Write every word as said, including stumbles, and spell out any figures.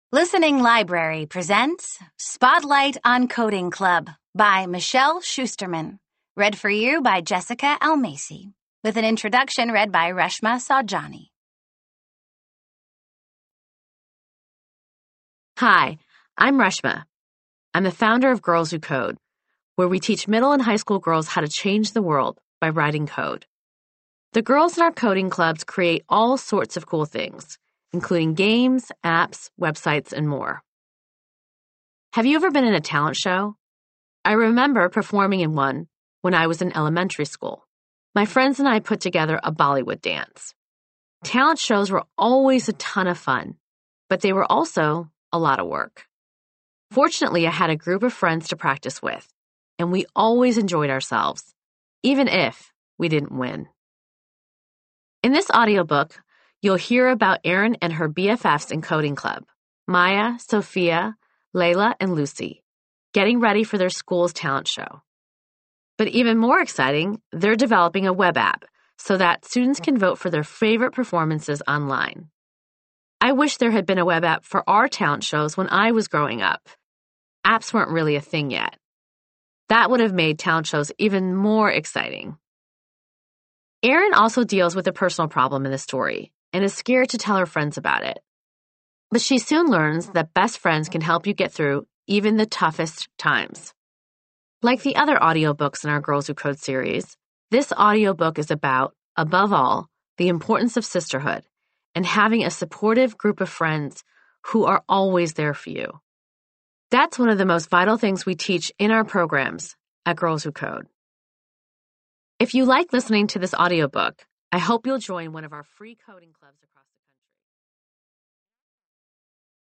Listening Library presents Spotlight on Coding Club by Michelle Schusterman. Read for you by Jessica Almasi, with an introduction read by Reshma Saujani. Hi, I'm Reshma. I'm the founder of Girls Who Code, where we teach middle and high school girls how to change the world by writing code. The girls in our coding clubs create all sorts of cool things, including games, apps, websites, and more. Have you ever been in a talent show? I remember performing in one when I was in elementary school. My friends and I put together a Bollywood dance. Talent shows were always a ton of fun, but they were also a lot of work. Fortunately, I had a group of friends to practice with, and we always enjoyed ourselves, even if we didn't win. In this audiobook, you'll hear about Erin and her B F Fs in Coding Club, Maya, Sophia, Layla, and Lucy, getting ready for their school's talent show. But even more exciting, they're developing a web app so that students can vote for their favorite performances online. I wish there had been a web app for our talent shows when I was growing up. Apps weren't really a thing yet. That would have made talent shows even more exciting. Erin also deals with a personal problem in the story and is scared to tell her friends about it. But she soon learns that best friends can help you get through even the toughest times. Like the other audiobooks in our Girls Who Code series, this audiobook is about, above all, the importance of sisterhood and having a supportive group of friends who are always there for you. That's one of the most vital things we teach in our programs at Girls Who Code. If you like listening to this audiobook, I hope you'll join one of our free coding clubs across